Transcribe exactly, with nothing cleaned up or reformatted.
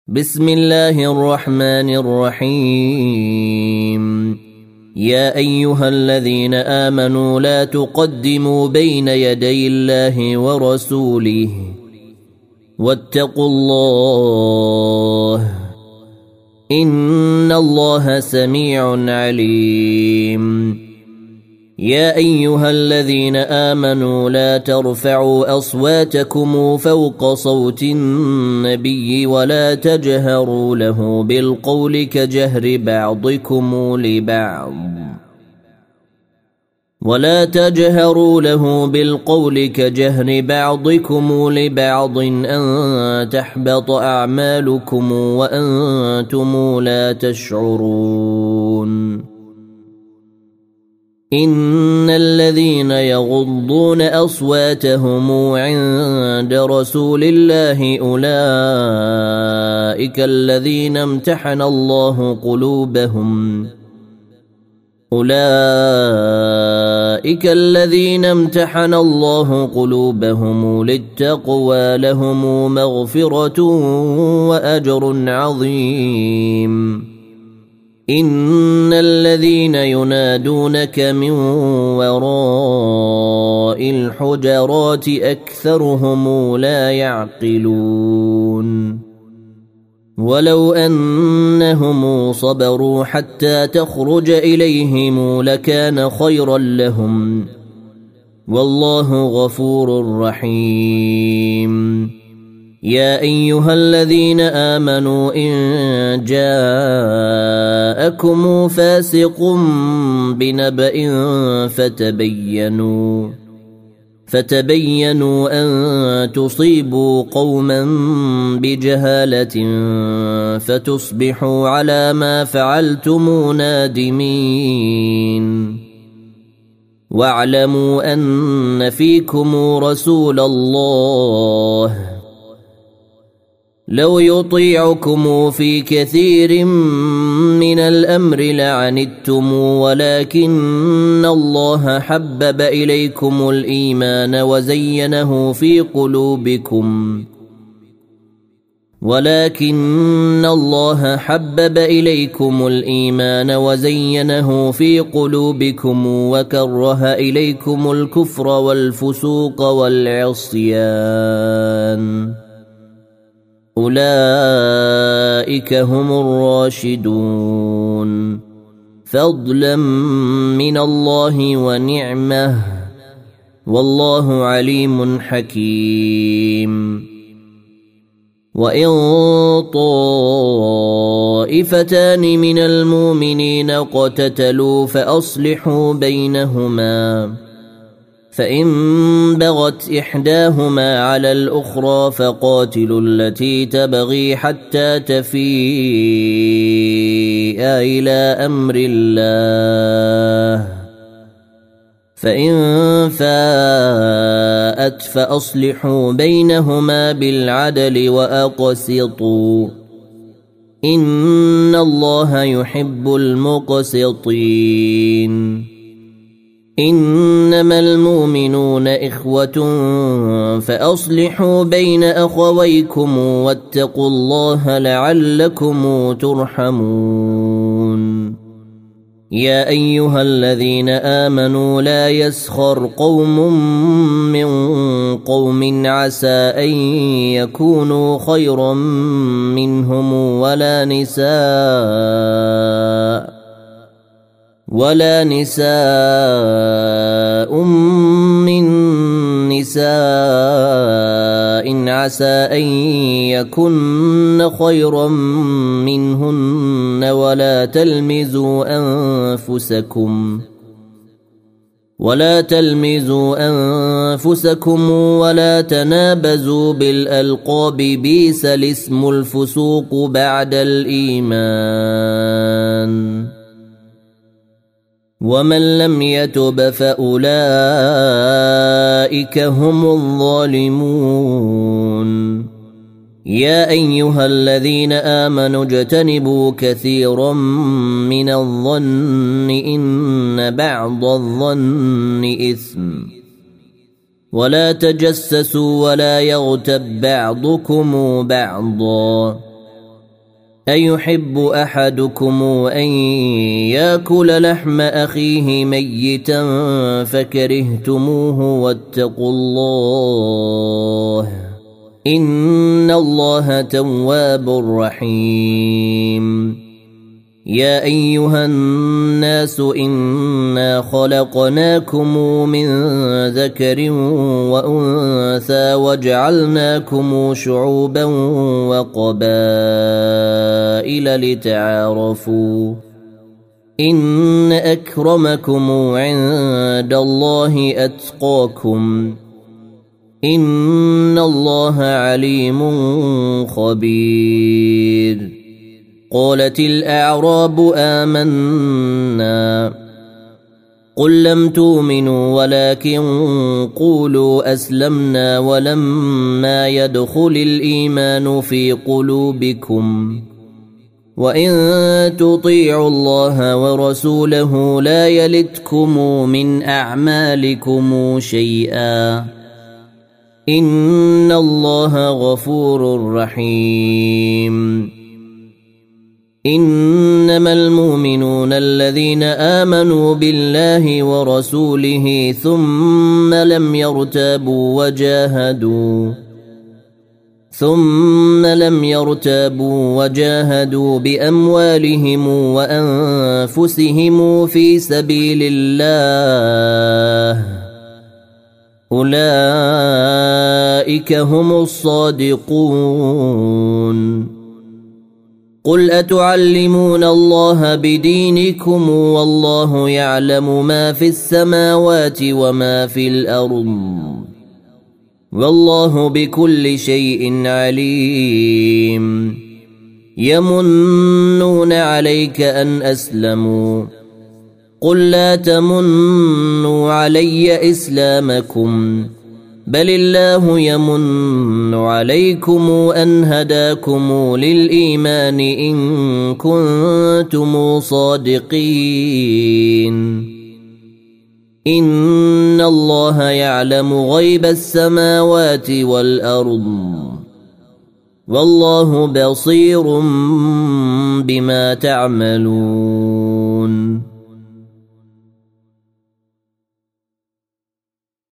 بسم الله الرحمن الرحيم. يا أيها الذين آمنوا لا تقدموا بين يدي الله ورسوله واتقوا الله إن الله سميع عليم. يا أيها الذين آمنوا لا ترفعوا أصواتكم فوق صوت النبي ولا تجهروا له بالقول كجهر بعضكم لبعض ولا تجهروا له بالقول كجهر بعضكم لبعض أن تحبط أعمالكم وأنتم لا تشعرون. إن الذين يغضون أصواتهم عند رسول الله أولئك الذين امتحن الله قلوبهم أولئك الذين امتحن الله قلوبهم للتقوى لهم مغفرة وأجر عظيم. إن الذين ينادونك من وراء الحجرات أكثرهم لا يعقلون. ولو أنهم صبروا حتى تخرج إليهم لكان خيرا لهم والله غفور رحيم. يا أيها الذين آمنوا إن جاءكم فاسق بنبأ فتبينوا فتبينوا أن تصيبوا قوما بجهالة فتصبحوا على ما فعلتم نادمين. واعلموا أن فيكم رسول الله لو يطيعكم في كثير من الأمر لعنتم ولكن الله حبب إليكم الإيمان وزينه في قلوبكم ولكن الله حبب إليكم الإيمان وزينه في قلوبكم وكره إليكم الكفر والفسوق والعصيان أولئك هم الراشدون فضلا من الله ونعمه والله عليم حكيم. وإن طائفتان من المؤمنين اقتتلوا فأصلحوا بينهما فإن بغت إحداهما على الأخرى فقاتلوا التي تبغي حتى تفيء إلى أمر الله فإن فاءت فأصلحوا بينهما بالعدل وأقسطوا إن الله يحب المقسطين. إنما المؤمنون إخوة فأصلحوا بين أخويكم واتقوا الله لعلكم ترحمون. يا أيها الذين آمنوا لا يسخر قوم من قوم عسى أن يكونوا خيرا منهم ولا نساء ولا نساء من نساء عسى أن يكن خيرا منهن ولا تلمزوا أنفسكم ولا تلمزوا أنفسكم ولا تنابزوا بالألقاب بئس الاسم الفسوق بعد الإيمان ومن لم يتب فأولئك هم الظالمون. يا أيها الذين آمنوا اجتنبوا كثيرا من الظن إن بعض الظن إثم ولا تجسسوا ولا يغتب بعضكم بعضا أيحب أحدكم أن يأكل لحم أخيه ميتا فكرهتموه واتقوا الله إن الله تواب رحيم يا أيها الناس إنا خلقناكم من ذكر وأنثى وجعلناكم شعوبا وقبائل لتعارفوا إن أكرمكم عند الله أتقاكم إن الله عليم خبير قالت الأعراب آمنا قل لم تؤمنوا ولكن قولوا أسلمنا ولما يدخل الإيمان في قلوبكم وإن تطيعوا الله ورسوله لا يلتكم من أعمالكم شيئا إن الله غفور رحيم إنما المؤمنون الذين آمنوا بالله ورسوله ثم لم يرتابوا وجاهدوا ثم لم يرتابوا وجاهدوا بأموالهم وأنفسهم في سبيل الله أولئك هم الصادقون قل أتعلمون الله بدينكم والله يعلم ما في السماوات وما في الأرض والله بكل شيء عليم يمنون عليك أن أسلموا قل لا تمنوا علي إسلامكم بل الله يمن عليكم أن هداكم للإيمان إن كنتم صادقين إن الله يعلم غيب السماوات والأرض والله بصير بما تعملون